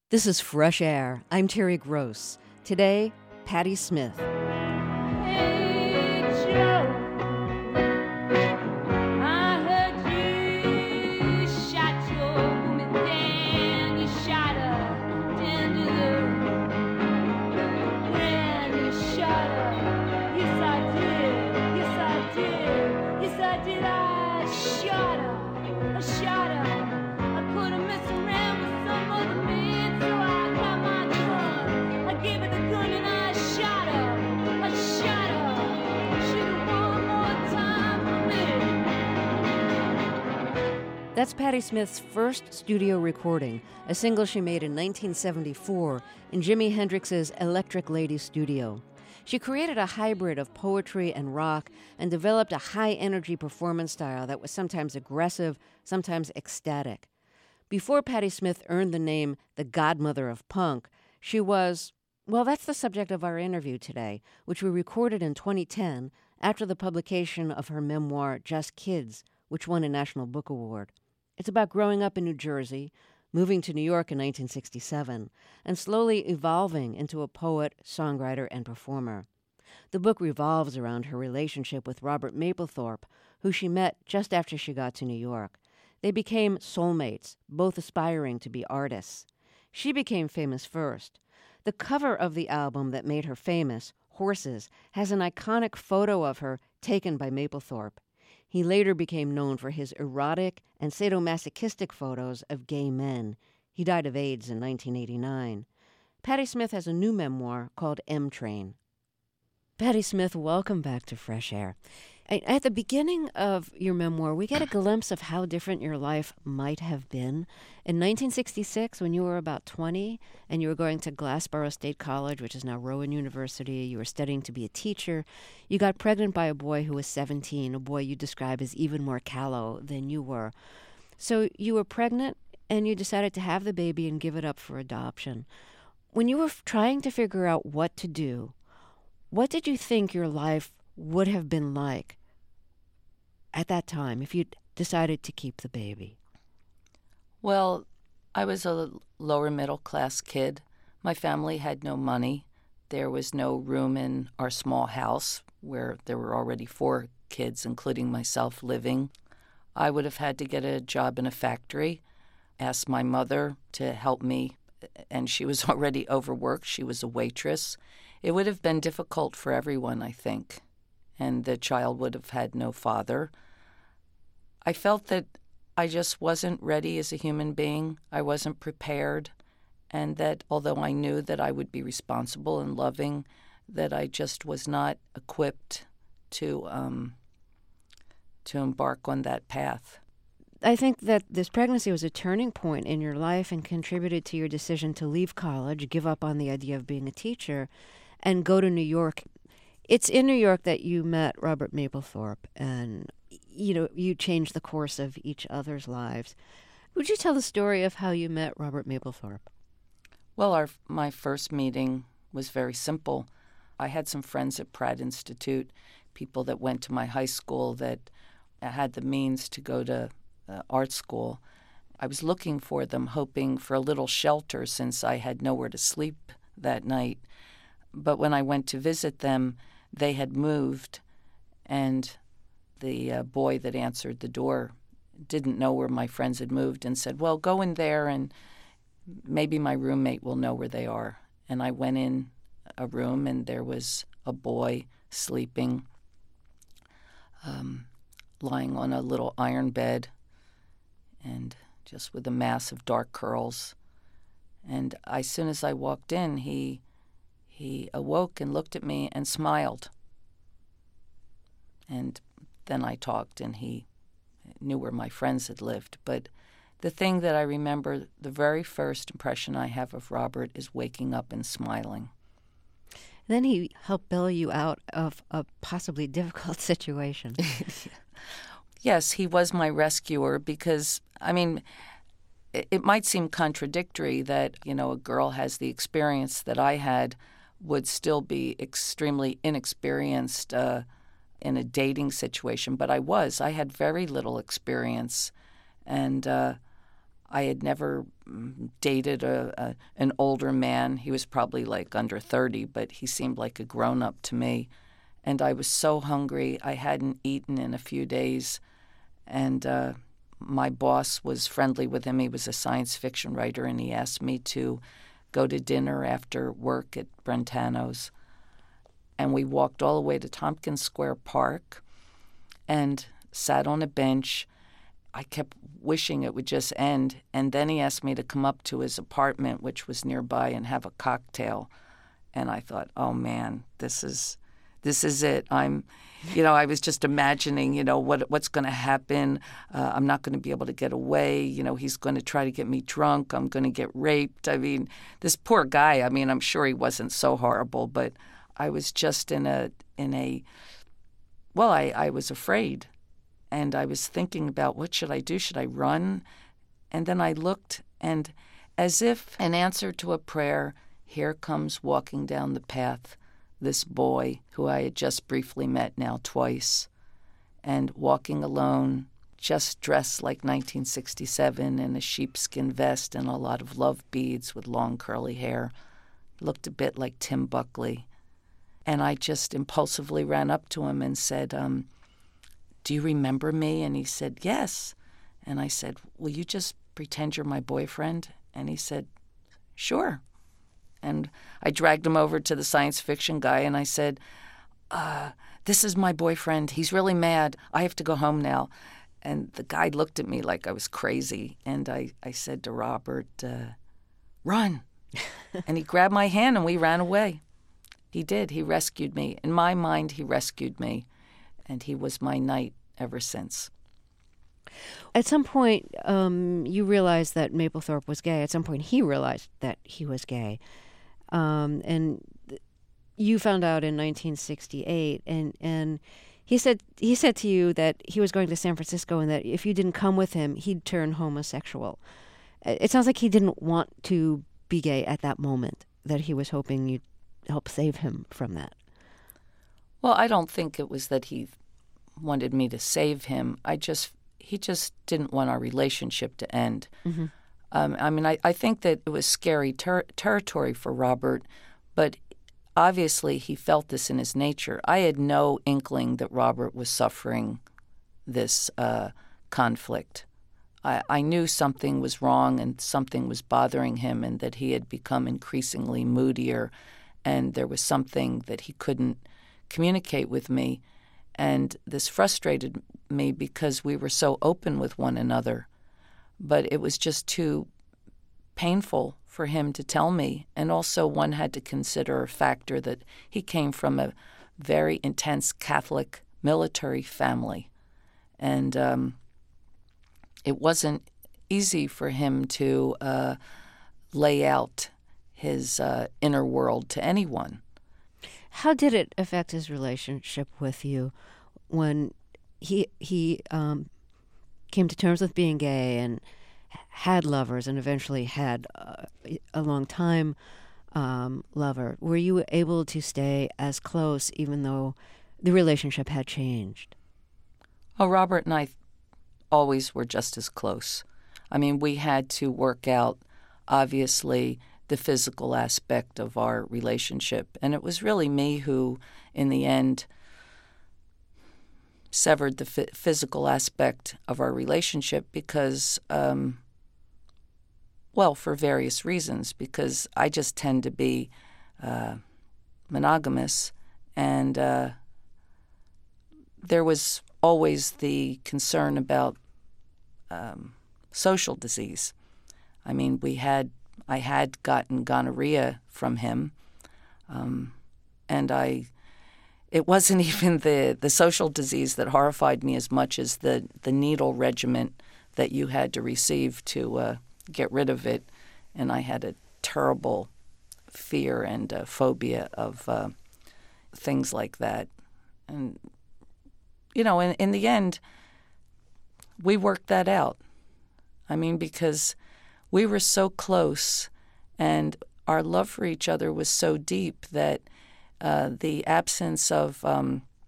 This is Fresh Air. I'm Terry Gross. Today, Patti Smith. Hey, Joe, I heard you shot your woman down. You shot her down to the ground. You shot her. Yes, I did. Yes, I did. Yes, I did. I shot her. I shot her. I couldn't mess around with some other man, so I got my gun. I gave her the gun and I shot her. I shot her. Shoot her one more time for me. That's Patti Smith's first studio recording, a single she made in 1974 in Jimi Hendrix's Electric Lady studio. She created a hybrid of poetry and rock and developed a high-energy performance style that was sometimes aggressive, sometimes ecstatic. Before Patti Smith earned the name the godmother of punk, she was, well, that's the subject of our interview today, which we recorded in 2010 after the publication of her memoir, Just Kids, which won a National Book Award. It's about growing up in New Jersey, moving to New York in 1967, and slowly evolving into a poet, songwriter, and performer. The book revolves around her relationship with Robert Mapplethorpe, who she met just after she got to New York. They became soulmates, both aspiring to be artists. She became famous first. The cover of the album that made her famous, Horses, has an iconic photo of her taken by Mapplethorpe. He later became known for his erotic and sadomasochistic photos of gay men. He died of AIDS in 1989. Patti Smith has a new memoir called M-Train. Patti Smith, welcome back to Fresh Air. At the beginning of your memoir, we get a glimpse of how different your life might have been. In 1966, when you were about 20 and you were going to Glassboro State College, which is now Rowan University, you were studying to be a teacher, you got pregnant by a boy who was 17, a boy you describe as even more callow than you were. So you were pregnant and you decided to have the baby and give it up for adoption. When you were trying to figure out what to do, what did you think your life would have been like at that time if you'd decided to keep the baby? Well, I was a lower middle class kid. My family had no money. There was no room in our small house where there were already 4 kids, including myself, living. I would have had to get a job in a factory, ask my mother to help me, and she was already overworked. She was a waitress. It would have been difficult for everyone, I think, and the child would have had no father. I felt that I just wasn't ready as a human being. I wasn't prepared, and that although I knew that I would be responsible and loving, that I just was not equipped to embark on that path. I think that this pregnancy was a turning point in your life and contributed to your decision to leave college, give up on the idea of being a teacher, and go to New York. It's in New York that you met Robert Mapplethorpe, and you changed the course of each other's lives. Would you tell the story of how you met Robert Mapplethorpe? Well, my first meeting was very simple. I had some friends at Pratt Institute, people that went to my high school that had the means to go to art school. I was looking for them, hoping for a little shelter since I had nowhere to sleep that night. But when I went to visit them, they had moved, and the boy that answered the door didn't know where my friends had moved and said, well, go in there and maybe my roommate will know where they are. And I went in a room, and there was a boy sleeping, lying on a little iron bed, and just with a mass of dark curls. And as soon as I walked in, he awoke and looked at me and smiled. And then I talked, and he knew where my friends had lived. But the thing that I remember, the very first impression I have of Robert is waking up and smiling. Then he helped bail you out of a possibly difficult situation. Yes, he was my rescuer because, it might seem contradictory that, a girl has the experience that I had, would still be extremely inexperienced in a dating situation, but I had very little experience, and I had never dated an older man. He was probably like under 30, but he seemed like a grown-up to me. And I was so hungry. I hadn't eaten in a few days. And my boss was friendly with him. He was a science fiction writer, and he asked me to go to dinner after work at Brentano's. And we walked all the way to Tompkins Square Park and sat on a bench. I kept wishing it would just end. And then he asked me to come up to his apartment, which was nearby, and have a cocktail. And I thought, oh, man, this is it. I was just imagining, what's going to happen. I'm not going to be able to get away. He's going to try to get me drunk. I'm going to get raped. I mean, this poor guy, I'm sure he wasn't so horrible, but I was just I was afraid. And I was thinking about, what should I do? Should I run? And then I looked, and as if in answer to a prayer, here comes walking down the path this boy who I had just briefly met now twice, and walking alone, just dressed like 1967 in a sheepskin vest and a lot of love beads with long curly hair. Looked a bit like Tim Buckley. And I just impulsively ran up to him and said, do you remember me? And he said, yes. And I said, will you just pretend you're my boyfriend? And he said, sure. And I dragged him over to the science fiction guy, and I said, this is my boyfriend. He's really mad. I have to go home now. And the guy looked at me like I was crazy. And I said to Robert, run. And he grabbed my hand, and we ran away. He did. He rescued me. In my mind, he rescued me. And he was my knight ever since. At some point, you realized that Mapplethorpe was gay. At some point, he realized that he was gay. And you found out in 1968, and he said to you that he was going to San Francisco and that if you didn't come with him, he'd turn homosexual. It sounds like he didn't want to be gay at that moment, that he was hoping you'd help save him from that. Well, I don't think it was that he wanted me to save him. He just didn't want our relationship to end. Mm-hmm. I think that it was scary territory for Robert, but obviously he felt this in his nature. I had no inkling that Robert was suffering this conflict. I knew something was wrong and something was bothering him, and that he had become increasingly moodier, and there was something that he couldn't communicate with me. And this frustrated me because we were so open with one another. But it was just too painful for him to tell me. And also one had to consider a factor that he came from a very intense Catholic military family. And it wasn't easy for him to lay out his inner world to anyone. How did it affect his relationship with you when he came to terms with being gay and had lovers and eventually had a long time lover? Were you able to stay as close even though the relationship had changed? Oh, Robert and I always were just as close. We had to work out, obviously, the physical aspect of our relationship. And it was really me who, in the end, severed the physical aspect of our relationship because, for various reasons, because I just tend to be monogamous, and there was always the concern about social disease. I had gotten gonorrhea from him, and it wasn't even the social disease that horrified me as much as the needle regimen that you had to receive to get rid of it. And I had a terrible fear and phobia of things like that. And, in the end, we worked that out. Because we were so close, and our love for each other was so deep that the absence of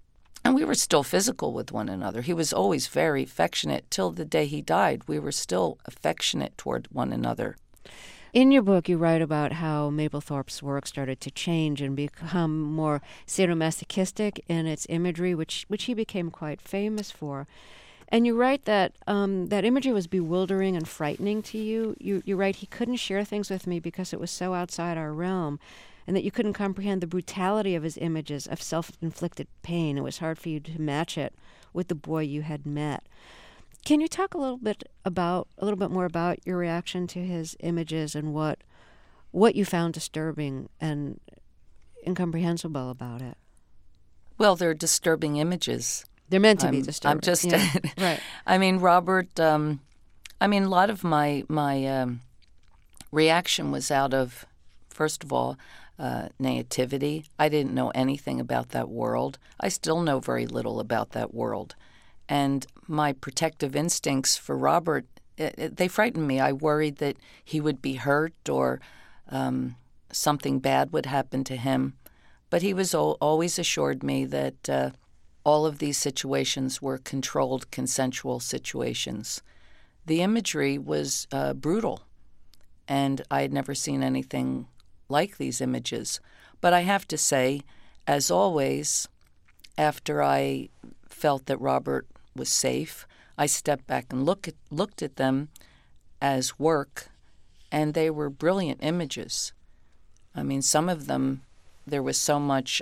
And we were still physical with one another. He was always very affectionate. Till the day he died, we were still affectionate toward one another. In your book, you write about how Mapplethorpe's work started to change and become more sadomasochistic in its imagery, which he became quite famous for. And you write that that imagery was bewildering and frightening to you. You write, he couldn't share things with me because it was so outside our realm, and that you couldn't comprehend the brutality of his images of self-inflicted pain. It was hard for you to match it with the boy you had met. Can you talk a little bit more about your reaction to his images and what you found disturbing and incomprehensible about it? Well, they're disturbing images. They're meant to be disturbing. I'm just, right. I mean, Robert. A lot of my reaction was out of, first of all, naivety. I didn't know anything about that world. I still know very little about that world. And my protective instincts for Robert, they frightened me. I worried that he would be hurt or something bad would happen to him. But he was always assured me that all of these situations were controlled, consensual situations. The imagery was brutal, and I had never seen anything like these images. But I have to say, as always, after I felt that Robert was safe, I stepped back and looked at them as work, and they were brilliant images. I mean, some of them, there was so much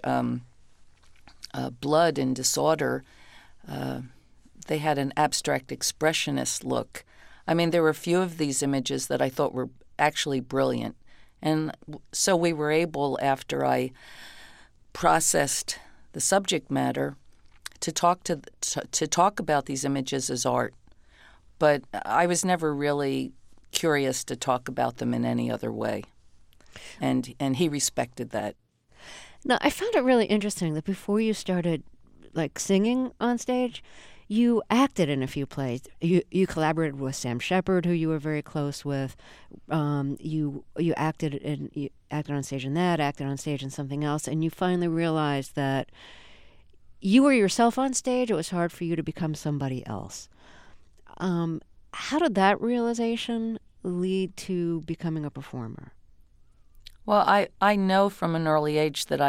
blood and disorder. They had an abstract expressionist look. I mean, there were a few of these images that I thought were actually brilliant. And so we were able, after I processed the subject matter, to talk about these images as art. But I was never really curious to talk about them in any other way. And he respected that. Now, I found it really interesting that before you started singing on stage, you acted in a few plays. You collaborated with Sam Shepard, who you were very close with. You acted on stage in that, acted on stage in something else, and you finally realized that you were yourself on stage. It was hard for you to become somebody else. How did that realization lead to becoming a performer? Well, I know from an early age that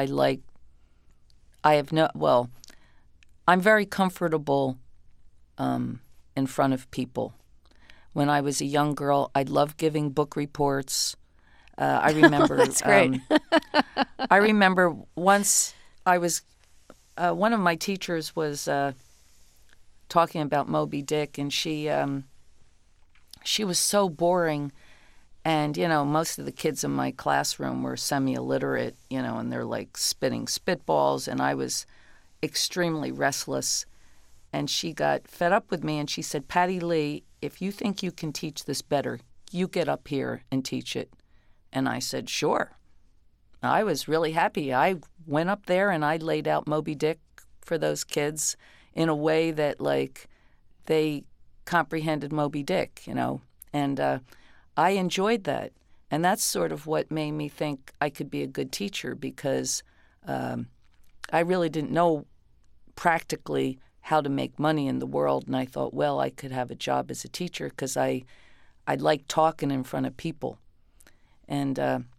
I'm very comfortable in front of people. When I was a young girl, I loved giving book reports. I remember. That's great. I remember once I was. One of my teachers was talking about Moby Dick, and she was so boring. And, most of the kids in my classroom were semi-illiterate, and they're spitting spitballs, and I was extremely restless. And she got fed up with me, and she said, "Patty Lee, if you think you can teach this better, you get up here and teach it." And I said, "Sure." I was really happy. I went up there and I laid out Moby Dick for those kids in a way that, they comprehended Moby Dick, and I enjoyed that. And that's sort of what made me think I could be a good teacher, because I really didn't know practically how to make money in the world, and I thought, well, I could have a job as a teacher because I like talking in front of people. And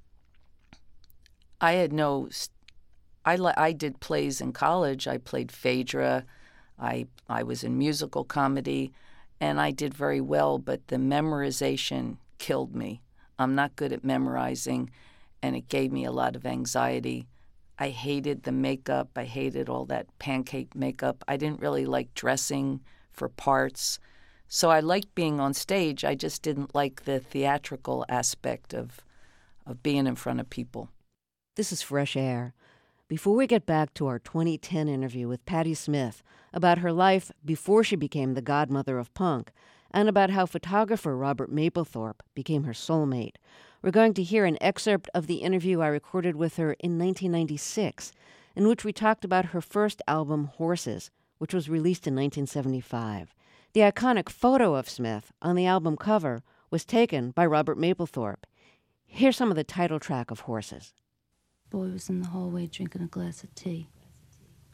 I did plays in college. I played Phaedra. I was in musical comedy, and I did very well, but the memorization killed me. I'm not good at memorizing, and it gave me a lot of anxiety. I hated the makeup. I hated all that pancake makeup. I didn't really like dressing for parts. So I liked being on stage. I just didn't like the theatrical aspect of being in front of people. This is Fresh Air. Before we get back to our 2010 interview with Patti Smith about her life before she became the godmother of punk, and about how photographer Robert Mapplethorpe became her soulmate, we're going to hear an excerpt of the interview I recorded with her in 1996, in which we talked about her first album, Horses, which was released in 1975. The iconic photo of Smith on the album cover was taken by Robert Mapplethorpe. Here's some of the title track of Horses. Boy was in the hallway drinking a glass of tea.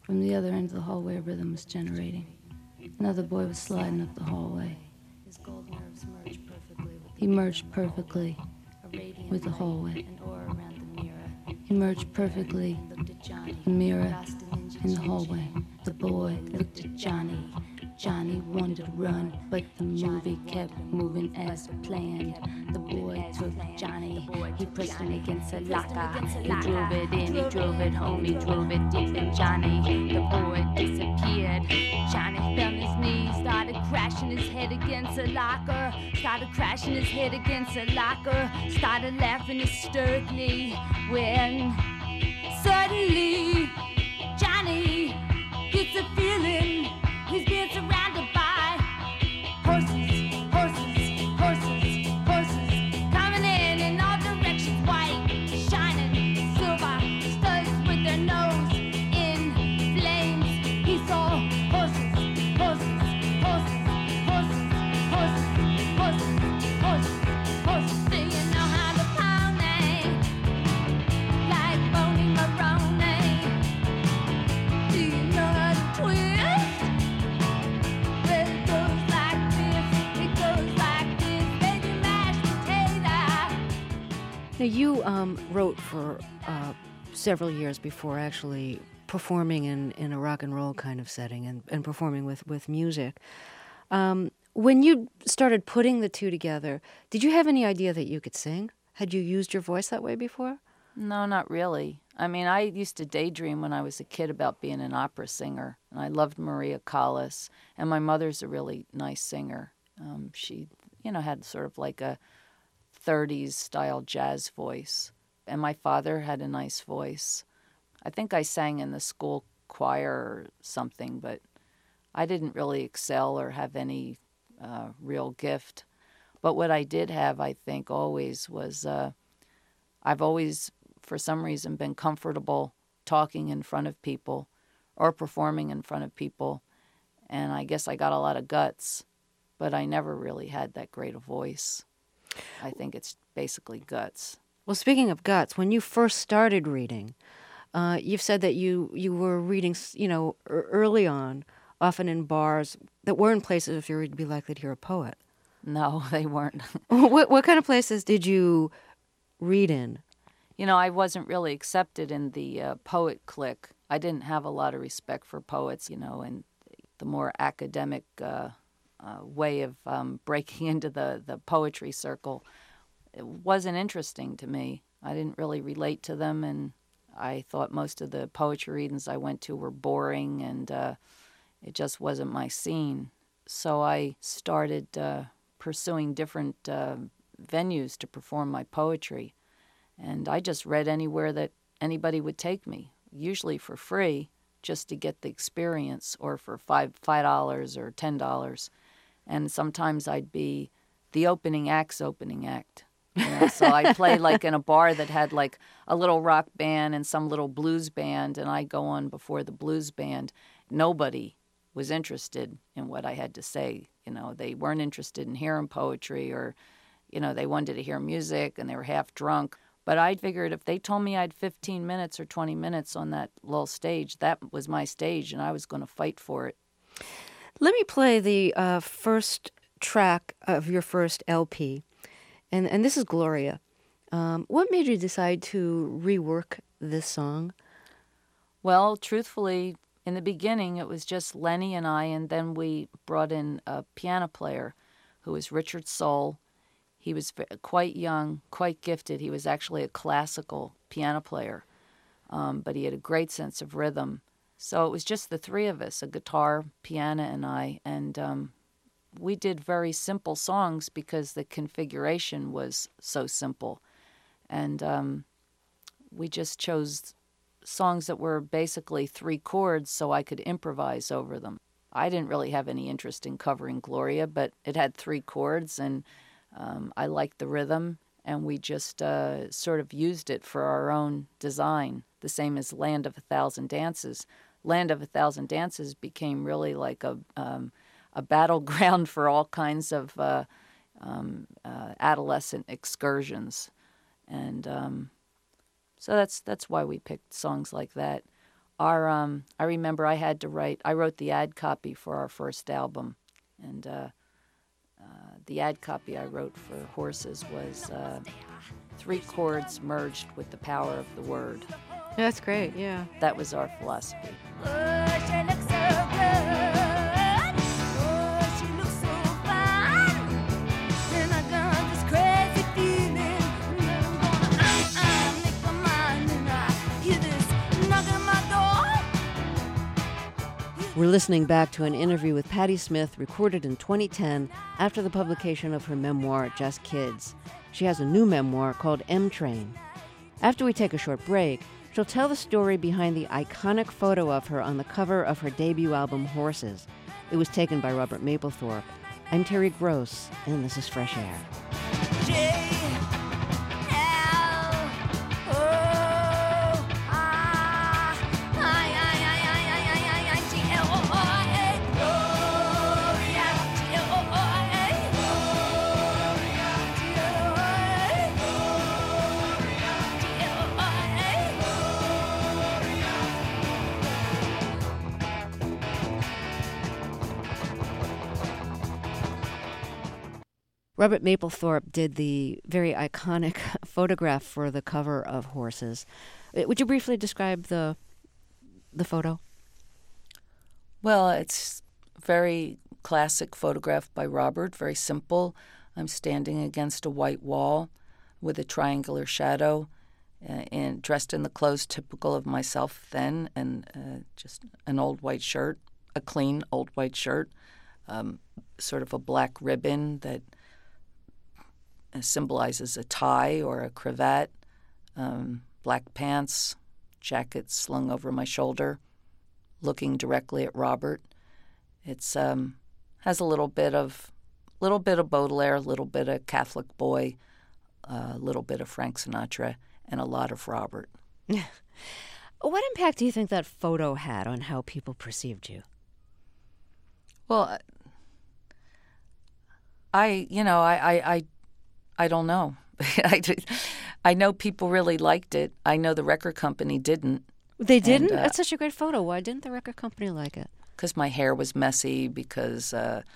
From the other end of the hallway, a rhythm was generating. Another boy was sliding up the hallway. His gold nerves merged perfectly. He merged perfectly with the hallway. He merged perfectly the mirror in the hallway. The boy looked at Johnny. Johnny wanted to run, but the movie kept moving as planned. The boy took Johnny, he pressed him against a locker. He drove it in, he drove it home, he drove it deep in Johnny. The boy disappeared. Johnny fell on his knees, started crashing his head against a locker. Started crashing his head against a locker. Started laughing hysterically when suddenly Johnny gets a feeling he's being surrounded by horses, horses, horses, horses, coming in all directions, white, shining, silver, studs with their nose in flames. He saw horses, horses, horses, horses, horses, horses, horses, horses. Do you know how to pony? Like Boney Maroney. Do you know how to twist? Now, you wrote for several years before actually performing in a rock and roll kind of setting and performing with music. When you started putting the two together, did you have any idea that you could sing? Had you used your voice that way before? No, not really. I mean, I used to daydream when I was a kid about being an opera singer, and I loved Maria Callas, and my mother's a really nice singer. She, had sort of like a 30s style jazz voice, and my father had a nice voice. I think I sang in the school choir or something, but I didn't really excel or have any real gift. But what I did have, I think, always was I've always, for some reason, been comfortable talking in front of people or performing in front of people. And I guess I got a lot of guts, but I never really had that great a voice. I think it's basically guts. Well, speaking of guts, when you first started reading, you've said that you were reading, early on, often in bars that weren't places if you would be likely to hear a poet. No, they weren't. What kind of places did you read in? I wasn't really accepted in the poet clique. I didn't have a lot of respect for poets, and the more academic way of breaking into the poetry circle. It wasn't interesting to me. I didn't really relate to them, and I thought most of the poetry readings I went to were boring, and it just wasn't my scene. So I started pursuing different venues to perform my poetry. And I just read anywhere that anybody would take me, usually for free, just to get the experience, or for $5 or $10. And sometimes I'd be the opening act. So I'd play like in a bar that had like a little rock band and some little blues band, and I'd go on before the blues band. Nobody was interested in what I had to say. They weren't interested in hearing poetry, or, they wanted to hear music, and they were half drunk. But I figured if they told me I had 15 minutes or 20 minutes on that little stage, that was my stage, and I was going to fight for it. Let me play the first track of your first LP, and this is Gloria. What made you decide to rework this song? Well, truthfully, in the beginning, it was just Lenny and I, and then we brought in a piano player who was Richard Soul. He was quite young, quite gifted. He was actually a classical piano player, but he had a great sense of rhythm. So it was just the three of us, a guitar, piano, and I, and we did very simple songs because the configuration was so simple. And we just chose songs that were basically 3 chords so I could improvise over them. I didn't really have any interest in covering Gloria, but it had 3 chords, and I liked the rhythm, and we just sort of used it for our own design, the same as Land of a Thousand Dances. Land of a Thousand Dances became really like a battleground for all kinds of adolescent excursions. And so that's why we picked songs like that. I remember I wrote the ad copy for our first album, and the ad copy I wrote for Horses was 3 chords merged with the power of the word. That's great, yeah. That was our philosophy. Oh, she looks so good. Oh, she looks so fine. Then I got this crazy feeling. And I'm gonna make my mind. And I hear this knocking at my door. We're listening back to an interview with Patti Smith recorded in 2010 after the publication of her memoir, Just Kids. She has a new memoir called M Train. After we take a short break, she'll tell the story behind the iconic photo of her on the cover of her debut album, Horses. It was taken by Robert Mapplethorpe. I'm Terry Gross, and this is Fresh Air. Robert Mapplethorpe did the very iconic photograph for the cover of Horses. Would you briefly describe the photo? Well, it's a very classic photograph by Robert, very simple. I'm standing against a white wall with a triangular shadow and dressed in the clothes typical of myself then, and just an old white shirt, a clean old white shirt, sort of a black ribbon that symbolizes a tie or a cravat, black pants, jacket slung over my shoulder, looking directly at Robert. It's has a little bit of Baudelaire, a little bit of Catholic Boy, a little bit of Frank Sinatra, and a lot of Robert. What impact do you think that photo had on how people perceived you? Well, I don't know. I know people really liked it. I know the record company didn't. They didn't? That's such a great photo. Why didn't the record company like it? Because my hair was messy, because,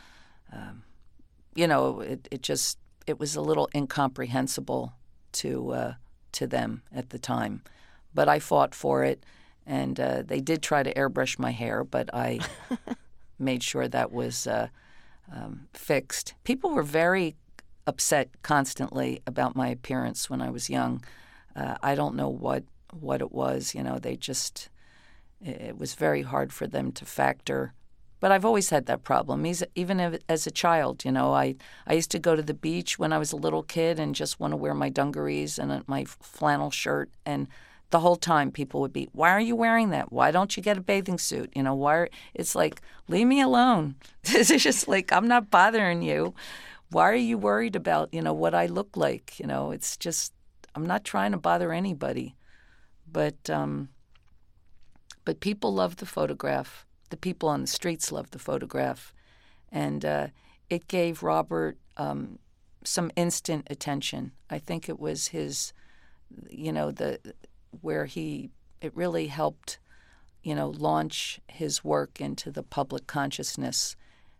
it was a little incomprehensible to them at the time. But I fought for it, and they did try to airbrush my hair, but I made sure that was fixed. People were very upset constantly about my appearance when I was young. I don't know what it was. It was very hard for them to factor. But I've always had that problem, even as a child. I used to go to the beach when I was a little kid and just want to wear my dungarees and my flannel shirt. And the whole time people would be, why are you wearing that? Why don't you get a bathing suit? It's like, leave me alone. It's just like, I'm not bothering you. Why are you worried about, what I look like? It's just, I'm not trying to bother anybody. But people love the photograph. The people on the streets loved the photograph. And it gave Robert some instant attention. I think it was his, it really helped, launch his work into the public consciousness.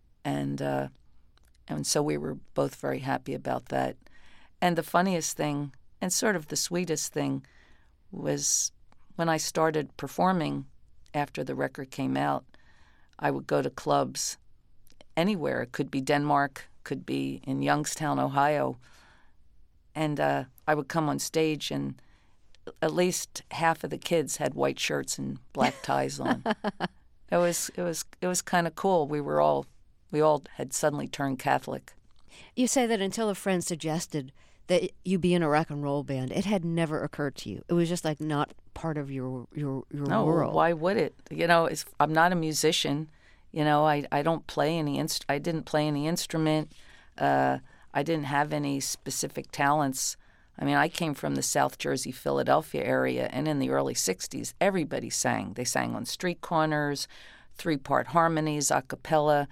And so we were both very happy about that. And the funniest thing, and sort of the sweetest thing, was when I started performing after the record came out, I would go to clubs anywhere. It could be Denmark, could be in Youngstown, Ohio. And I would come on stage, and at least half of the kids had white shirts and black ties on. It was kind of cool. We all had suddenly turned Catholic. You say that until a friend suggested that you be in a rock and roll band, it had never occurred to you. It was just like not part of your No, world. Why would it? I'm not a musician. I don't play any. I didn't play any instrument. I didn't have any specific talents. I mean, I came from the South Jersey, Philadelphia area, and in the early '60s, everybody sang. They sang on street corners, 3-part harmonies, a cappella.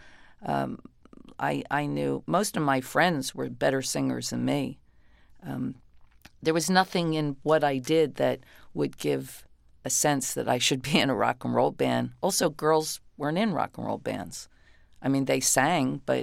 I knew most of my friends were better singers than me. There was nothing in what I did that would give a sense that I should be in a rock and roll band. Also, girls weren't in rock and roll bands. I mean, they sang, but,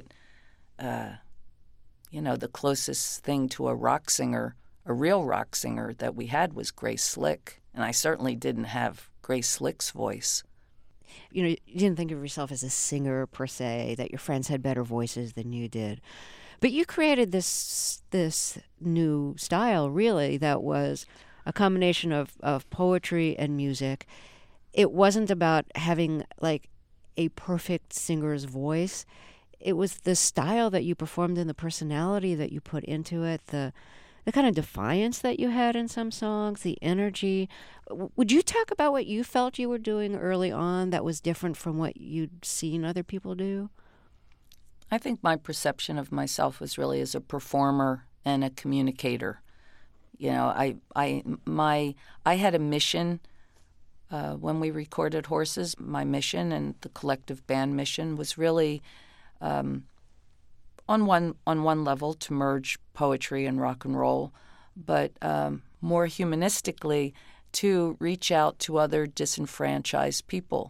the closest thing to a rock singer, a real rock singer that we had was Grace Slick. And I certainly didn't have Grace Slick's voice. You didn't think of yourself as a singer per se, that your friends had better voices than you did. But you created this new style, really, that was a combination of poetry and music. It wasn't about having, like, a perfect singer's voice. It was the style that you performed and the personality that you put into it, the kind of defiance that you had in some songs, the energy. Would you talk about what you felt you were doing early on that was different from what you'd seen other people do? I think my perception of myself was really as a performer and a communicator. I had a mission when we recorded Horses. My mission and the collective band mission was really, on one level, to merge poetry and rock and roll, but more humanistically, to reach out to other disenfranchised people.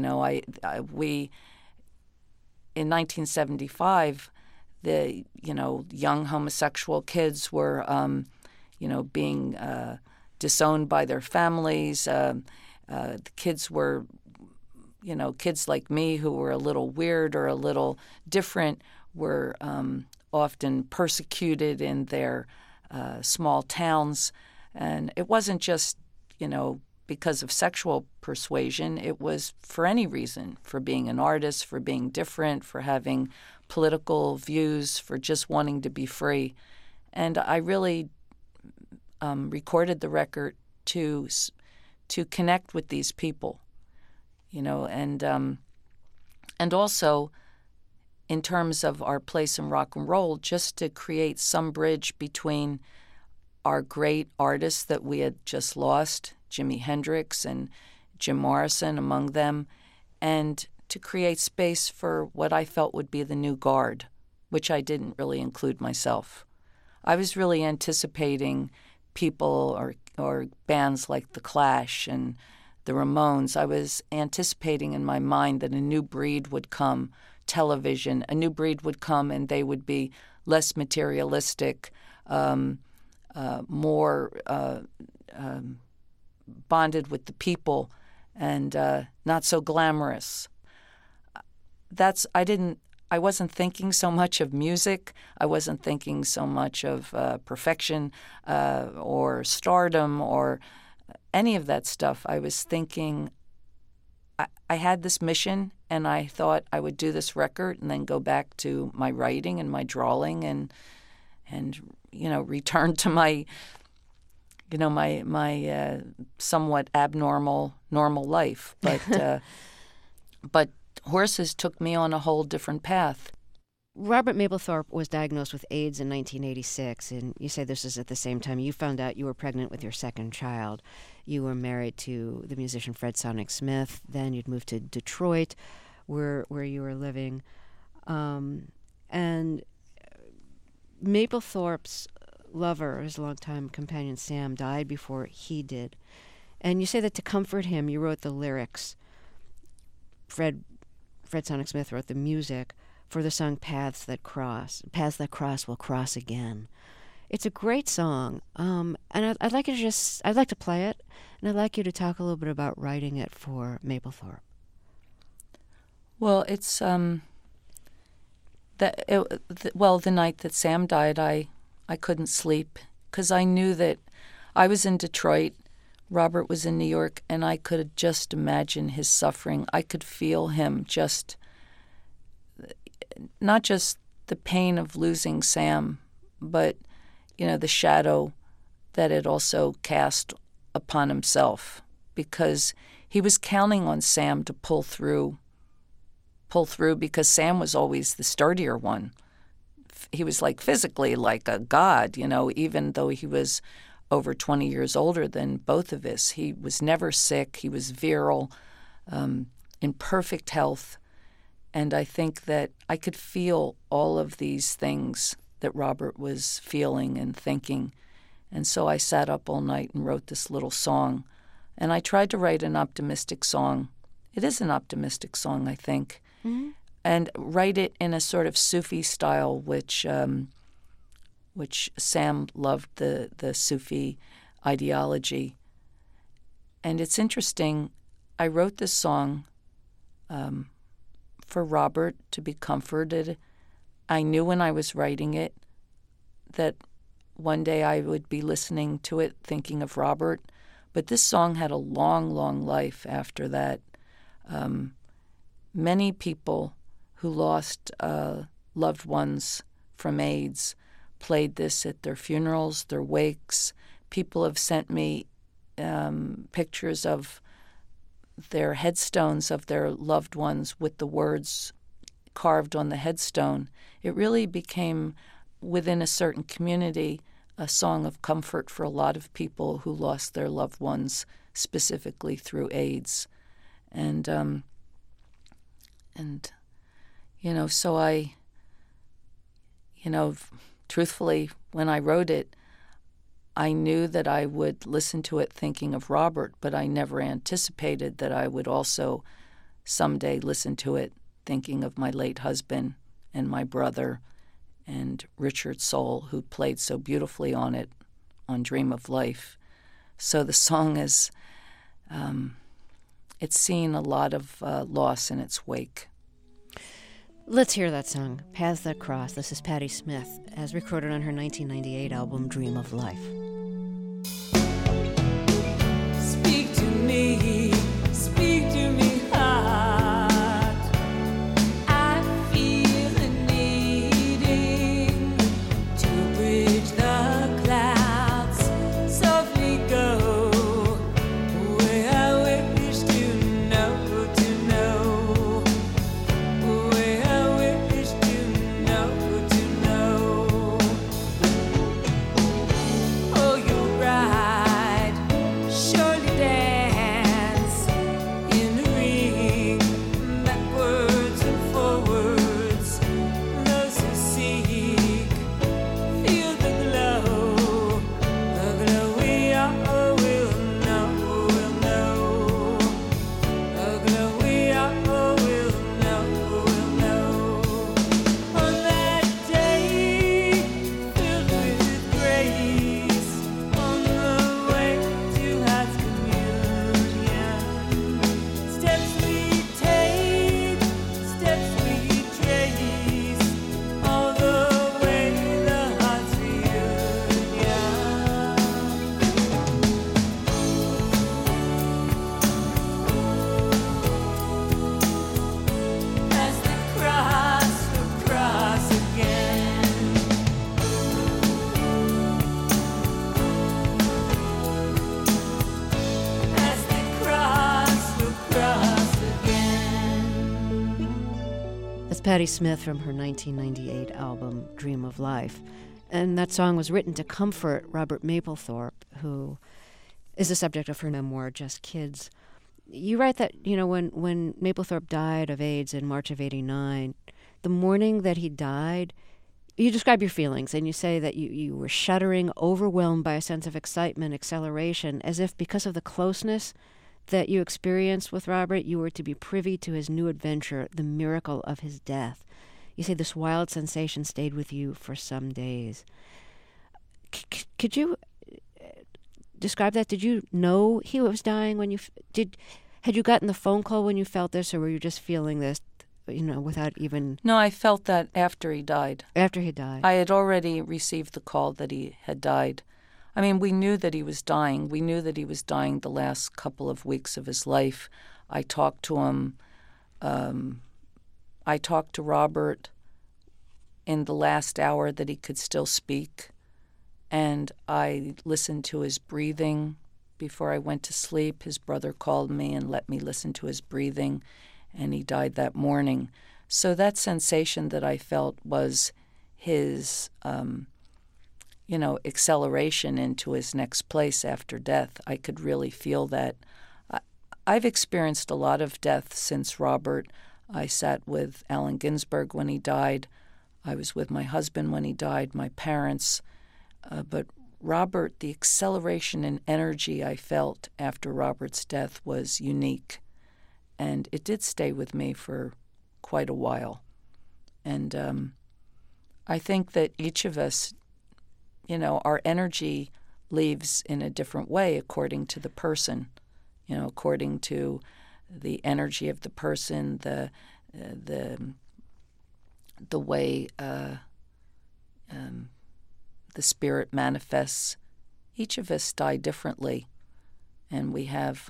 In 1975, the young homosexual kids were being disowned by their families. The kids were, kids like me who were a little weird or a little different were often persecuted in their small towns. And it wasn't just, because of sexual persuasion. It was for any reason, for being an artist, for being different, for having political views, for just wanting to be free. And I really recorded the record to connect with these people, and also in terms of our place in rock and roll, just to create some bridge between our great artists that we had just lost, Jimi Hendrix and Jim Morrison among them, and to create space for what I felt would be the new guard, which I didn't really include myself. I was really anticipating people or bands like The Clash and the Ramones. I was anticipating in my mind that a new breed would come, television, a new breed would come, and they would be less materialistic, more bonded with the people, and not so glamorous. I wasn't thinking so much of music. I wasn't thinking so much of perfection or stardom or any of that stuff. I was thinking I had this mission, and I thought I would do this record and then go back to my writing and my drawing and return to my somewhat normal life. But Horses took me on a whole different path. Robert Mapplethorpe was diagnosed with AIDS in 1986, and you say this is at the same time you found out you were pregnant with your second child. You were married to the musician Fred Sonic Smith. Then you'd moved to Detroit, where you were living. And Mapplethorpe's lover, his longtime companion Sam, died before he did. And you say that to comfort him, you wrote the lyrics. Fred Sonic Smith wrote the music for the song Paths That Cross. Paths That Cross Will Cross Again. It's a great song, and I'd like to play it, and I'd like you to talk a little bit about writing it for Mapplethorpe. Well, it's the night that Sam died, I couldn't sleep because I knew that I was in Detroit, Robert was in New York, and I could just imagine his suffering. I could feel him just, not just the pain of losing Sam, but, the shadow that it also cast upon himself, because he was counting on Sam to pull through because Sam was always the sturdier one. He was physically like a god, even though he was over 20 years older than both of us. He was never sick. He was virile, in perfect health. And I think that I could feel all of these things that Robert was feeling and thinking. And so I sat up all night and wrote this little song And I tried to write an optimistic song. It is an optimistic song, I think, and write it in a sort of Sufi style, which Sam loved the Sufi ideology. And it's interesting, I wrote this song for Robert to be comforted. I knew when I was writing it that one day I would be listening to it thinking of Robert, but this song had a long, long life after that. Many people who lost loved ones from AIDS played this at their funerals, their wakes. People have sent me pictures of their headstones of their loved ones with the words carved on the headstone. It really became, within a certain community, a song of comfort for a lot of people who lost their loved ones, specifically through AIDS. And so I, truthfully, when I wrote it, I knew that I would listen to it thinking of Robert, but I never anticipated that I would also someday listen to it thinking of my late husband and my brother and Richard Soul, who played so beautifully on it, on Dream of Life. So the song is, it's seen a lot of loss in its wake. Let's hear that song, Paths That Cross. This is Patti Smith, as recorded on her 1998 album, Dream of Life. Speak to me, heart. I feel the needing to bridge the clouds, softly go where I wish to know, where I wish to know. Oh, you're right. Surely dance in the ring, backwards and forwards. Those who seek feel the glow we all will know, the glow we all will know. On that day, filled with grace, on the way to God's communion. Steps we take, steps we trace, all the way the hearts reunion. As the cross will cross again. As the cross will cross again. That's Patti Smith from her 1998 album, Dream of Life. And that song was written to comfort Robert Mapplethorpe, who is the subject of her memoir, Just Kids. You write that, when Mapplethorpe died of AIDS in March of '89, the morning that he died, you describe your feelings, and you say that you were shuddering, overwhelmed by a sense of excitement, acceleration, as if because of the closeness that you experienced with Robert, you were to be privy to his new adventure, the miracle of his death. You say this wild sensation stayed with you for some days. Could you describe that? Did you know he was dying when had you gotten the phone call when you felt this, or were you just feeling this, without even... No, I felt that after he died. After he died. I had already received the call that he had died. I mean, we knew that he was dying. We knew that he was dying the last couple of weeks of his life. I talked to him. I talked to Robert in the last hour that he could still speak, and I listened to his breathing before I went to sleep. His brother called me and let me listen to his breathing, and he died that morning. So that sensation that I felt was his, acceleration into his next place after death. I could really feel that. I've experienced a lot of death since Robert. I sat with Allen Ginsberg when he died. I was with my husband when he died, my parents. But Robert, the acceleration and energy I felt after Robert's death was unique. And it did stay with me for quite a while. And I think that each of us, our energy leaves in a different way according to the person, according to the energy of the person, the way the spirit manifests. Each of us die differently, and we have,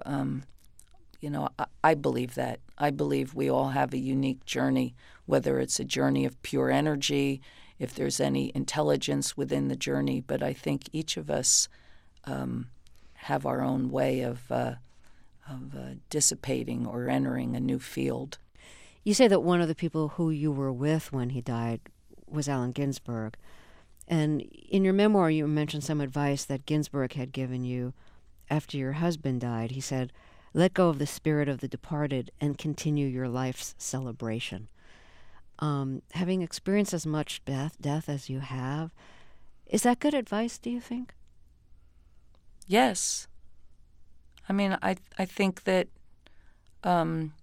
I believe that. I believe we all have a unique journey, whether it's a journey of pure energy, if there's any intelligence within the journey, but I think each of us have our own way of dissipating or entering a new field. You say that one of the people who you were with when he died was Allen Ginsberg. And in your memoir, you mentioned some advice that Ginsberg had given you after your husband died. He said, "Let go of the spirit of the departed and continue your life's celebration." Having experienced as much death as you have, is that good advice, do you think? Yes. I mean, I think that, the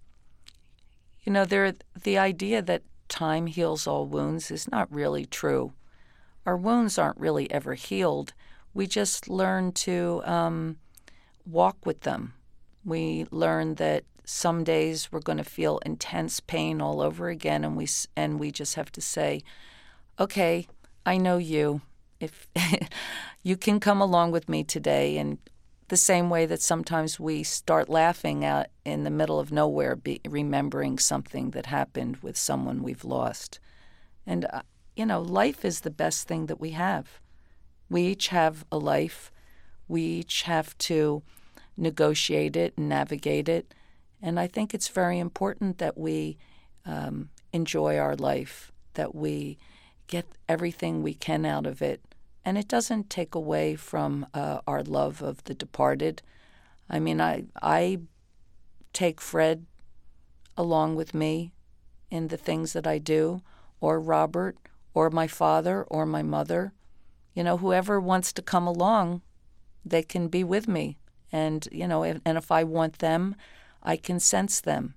idea that time heals all wounds is not really true. Our wounds aren't really ever healed. We just learn to walk with them. We learn that some days we're going to feel intense pain all over again, and we just have to say, okay, I know you. If you can come along with me today, and the same way that sometimes we start laughing out in the middle of nowhere, remembering something that happened with someone we've lost. And, life is the best thing that we have. We each have a life. We each have to negotiate it and navigate it. And I think it's very important that we enjoy our life, that we get everything we can out of it. And it doesn't take away from our love of the departed. I mean, I take Fred along with me in the things that I do, or Robert, or my father, or my mother. Whoever wants to come along, they can be with me. And, and if I want them, I can sense them.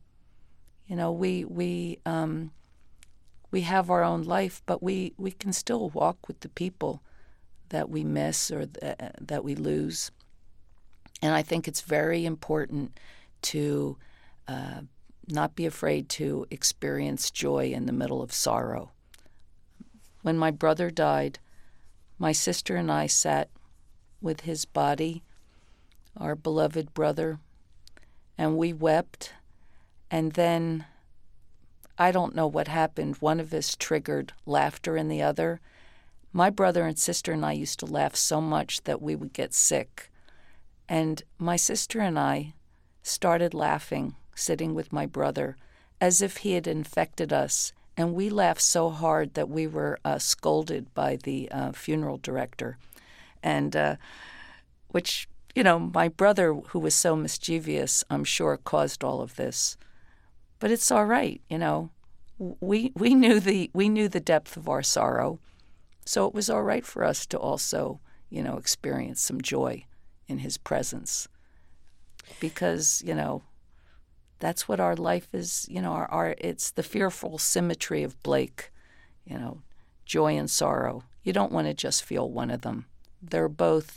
We have our own life, but we can still walk with the people that we miss or that we lose. And I think it's very important to not be afraid to experience joy in the middle of sorrow. When my brother died, my sister and I sat with his body, our beloved brother, and we wept. And then, I don't know what happened. One of us triggered laughter in the other. My brother and sister and I used to laugh so much that we would get sick. And my sister and I started laughing, sitting with my brother, as if he had infected us. And we laughed so hard that we were scolded by the funeral director. And which, my brother, who was so mischievous, I'm sure caused all of this. But it's all right, We knew the depth of our sorrow. So it was all right for us to also, experience some joy in his presence. Because, that's what our life is, it's the fearful symmetry of Blake, joy and sorrow. You don't want to just feel one of them. They're both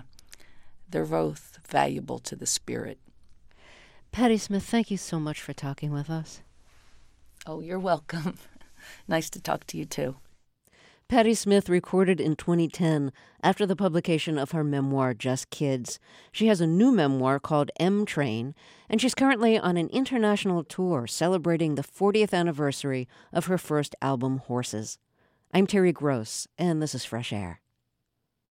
valuable to the spirit. Patti Smith, thank you so much for talking with us. Oh, you're welcome. Nice to talk to you too. Patti Smith recorded in 2010 after the publication of her memoir, Just Kids. She has a new memoir called M Train, and she's currently on an international tour celebrating the 40th anniversary of her first album, Horses. I'm Terry Gross, and this is Fresh Air.